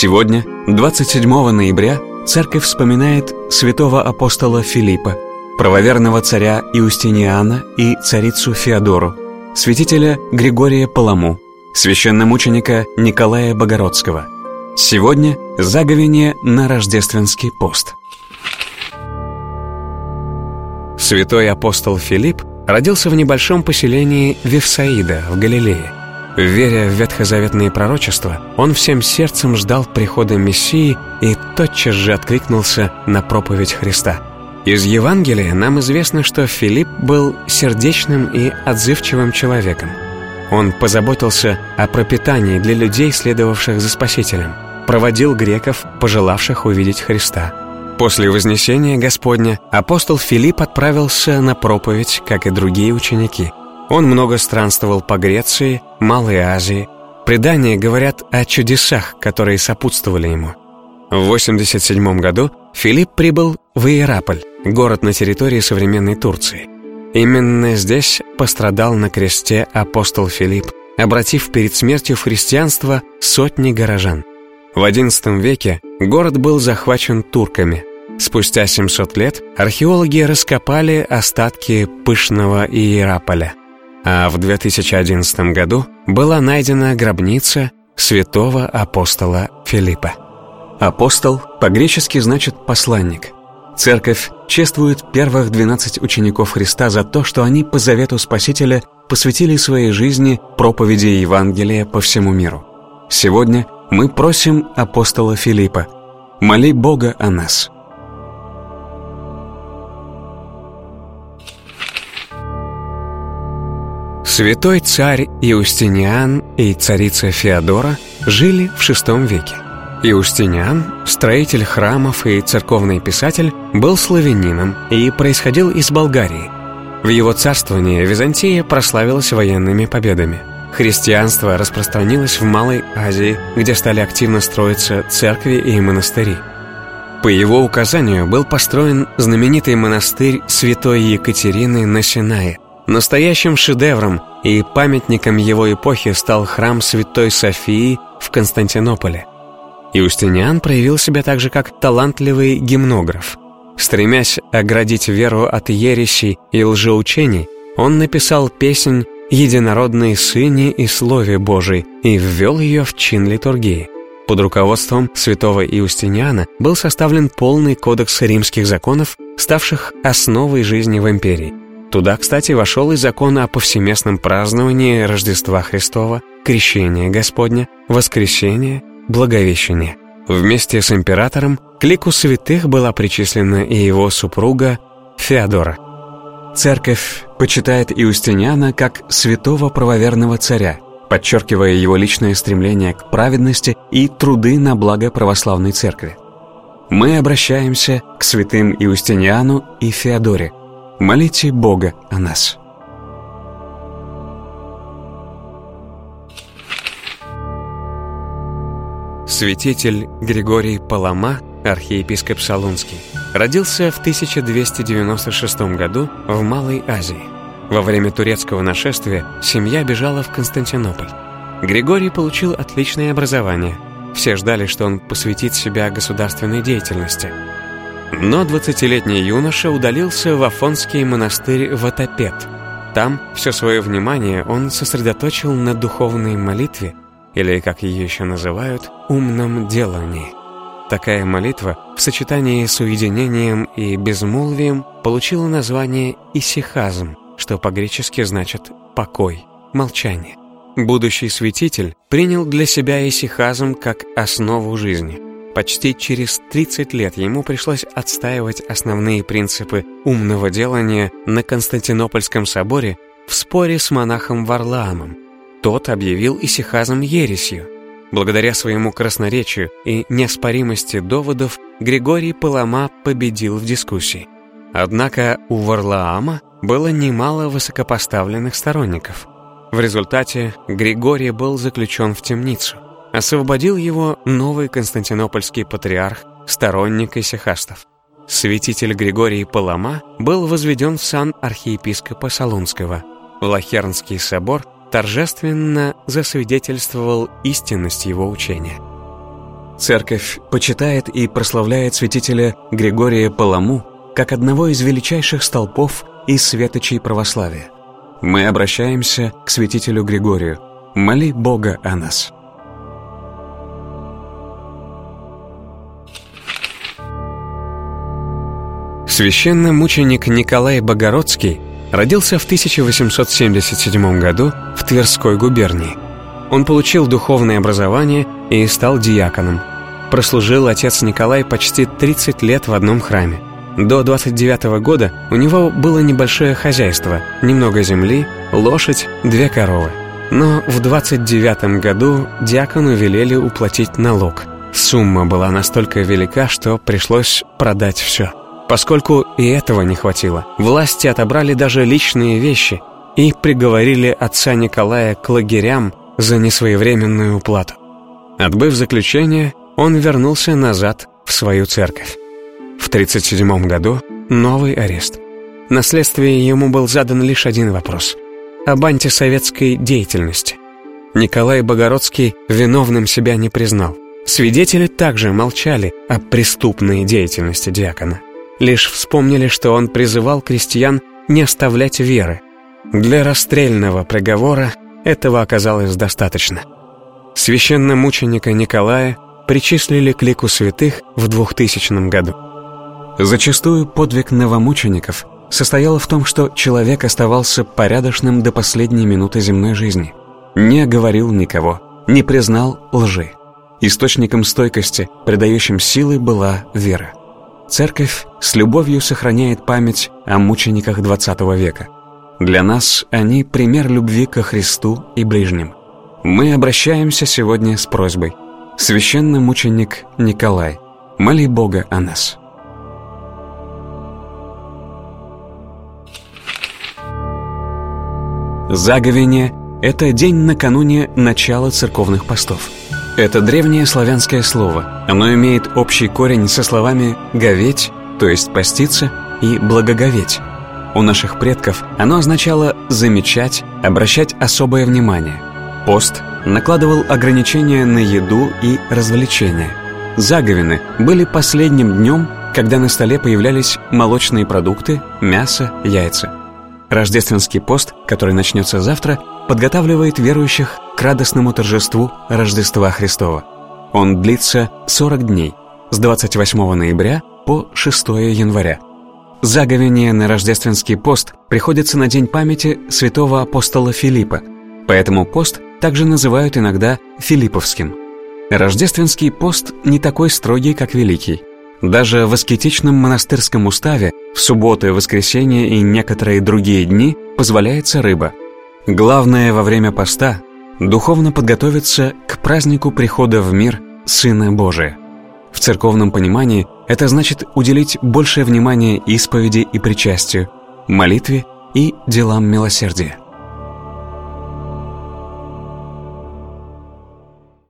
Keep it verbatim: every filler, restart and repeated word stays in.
Сегодня, двадцать седьмого ноября, церковь вспоминает святого апостола Филиппа, правоверного царя Иустиниана и царицу Феодору, святителя Григория Паламу, священномученика Николая Богородского. Сегодня заговение на рождественский пост. Святой апостол Филипп родился в небольшом поселении Вифсаида в Галилее. Веря в ветхозаветные пророчества, он всем сердцем ждал прихода Мессии и тотчас же откликнулся на проповедь Христа. Из Евангелия нам известно, что Филипп был сердечным и отзывчивым человеком. Он позаботился о пропитании для людей, следовавших за Спасителем, проводил греков, пожелавших увидеть Христа. После вознесения Господня апостол Филипп отправился на проповедь, как и другие ученики. Он много странствовал по Греции, Малой Азии. Предания говорят о чудесах, которые сопутствовали ему. В восемьдесят седьмом году Филипп прибыл в Иераполь, город на территории современной Турции. Именно здесь пострадал на кресте апостол Филипп, обратив перед смертью в христианство сотни горожан. В одиннадцатом веке город был захвачен турками. Спустя семьсот лет археологи раскопали остатки пышного Иераполя. А в две тысячи одиннадцатом году была найдена гробница святого апостола Филиппа. Апостол по-гречески значит «посланник». Церковь чествует первых двенадцать учеников Христа за то, что они по завету Спасителя посвятили своей жизни проповеди Евангелия по всему миру. Сегодня мы просим апостола Филиппа: моли Бога о нас. Святой царь Иустиниан и царица Феодора жили в шестом веке. Иустиниан, строитель храмов и церковный писатель, был славянином и происходил из Болгарии. В его царствовании Византия прославилась военными победами. Христианство распространилось в Малой Азии, где стали активно строиться церкви и монастыри. По его указанию был построен знаменитый монастырь святой Екатерины на Синае. Настоящим шедевром и памятником его эпохи стал храм Святой Софии в Константинополе. Иустиниан проявил себя также как талантливый гимнограф. Стремясь оградить веру от ересей и лжеучений, он написал песнь «Единородной Сыне и Слове Божий» и ввел ее в чин литургии. Под руководством святого Иустиниана был составлен полный кодекс римских законов, ставших основой жизни в империи. Туда, кстати, вошел и закон о повсеместном праздновании Рождества Христова, крещения Господня, воскресения, благовещения. Вместе с императором к лику святых была причислена и его супруга Феодора. Церковь почитает Иустиниана как святого правоверного царя, подчеркивая его личное стремление к праведности и труды на благо православной церкви. Мы обращаемся к святым Иустиниану и Феодоре. Молите Бога о нас. Святитель Григорий Палама, архиепископ Солунский, родился в тысяча двести девяносто шестом году в Малой Азии. Во время турецкого нашествия семья бежала в Константинополь. Григорий получил отличное образование. Все ждали, что он посвятит себя государственной деятельности. Но двадцатилетний юноша удалился в Афонский монастырь Ватопед. Там все свое внимание он сосредоточил на духовной молитве, или, как ее еще называют, умном делании. Такая молитва в сочетании с уединением и безмолвием получила название исихазм, что по-гречески значит «покой», «молчание». Будущий святитель принял для себя исихазм как основу жизни. Почти через тридцать лет ему пришлось отстаивать основные принципы умного делания на Константинопольском соборе в споре с монахом Варлаамом. Тот объявил исихазм ересью. Благодаря своему красноречию и неоспоримости доводов Григорий Палама победил в дискуссии. Однако у Варлаама было немало высокопоставленных сторонников. В результате Григорий был заключен в темницу. Освободил его новый константинопольский патриарх, сторонник исихастов. Святитель Григорий Палама был возведен в сан архиепископа Солунского. Лахернский собор торжественно засвидетельствовал истинность его учения. Церковь почитает и прославляет святителя Григория Паламу как одного из величайших столпов и светочей православия. Мы обращаемся к святителю Григорию. Моли Бога о нас. Священномученик Николай Богородский родился в тысяча восемьсот семьдесят седьмом году в Тверской губернии. Он получил духовное образование и стал диаконом. Прослужил отец Николай почти тридцать лет в одном храме. До двадцать девятого года у него было небольшое хозяйство, немного земли, лошадь, две коровы. Но в двадцать девятом году диакону велели уплатить налог. Сумма была настолько велика, что пришлось продать все. Поскольку и этого не хватило, власти отобрали даже личные вещи и приговорили отца Николая к лагерям за несвоевременную уплату. Отбыв заключение, он вернулся назад в свою церковь. В тридцать седьмом году новый арест. На следствии ему был задан лишь один вопрос – об антисоветской деятельности. Николай Богородский виновным себя не признал. Свидетели также молчали о преступной деятельности диакона. Лишь вспомнили, что он призывал крестьян не оставлять веры. Для расстрельного приговора этого оказалось достаточно. Священномученика Николая причислили к лику святых в двухтысячном году. Зачастую подвиг новомучеников состоял в том, что человек оставался порядочным до последней минуты земной жизни, не оговорил никого, не признал лжи. Источником стойкости, придающим силы, была вера. Церковь с любовью сохраняет память о мучениках двадцатого века. Для нас они пример любви ко Христу и ближним. Мы обращаемся сегодня с просьбой: священномученик Николай, моли Бога о нас. Заговение – это день накануне начала церковных постов. Это древнее славянское слово. Оно имеет общий корень со словами «говеть», то есть поститься, и «благоговеть». У наших предков оно означало замечать, обращать особое внимание. Пост накладывал ограничения на еду и развлечения. Заговины были последним днем, когда на столе появлялись молочные продукты, мясо, яйца. Рождественский пост, который начнется завтра, подготавливает верующих к радостному торжеству Рождества Христова. Он длится сорок дней, с двадцать восьмого ноября по шестого января. Заговение на рождественский пост приходится на день памяти святого апостола Филиппа, поэтому пост также называют иногда Филипповским. Рождественский пост не такой строгий, как Великий. Даже в аскетичном монастырском уставе в субботы, воскресенье и некоторые другие дни позволяется рыба. Главное во время поста – духовно подготовиться к празднику прихода в мир Сына Божия. В церковном понимании это значит уделить большее внимание исповеди и причастию, молитве и делам милосердия.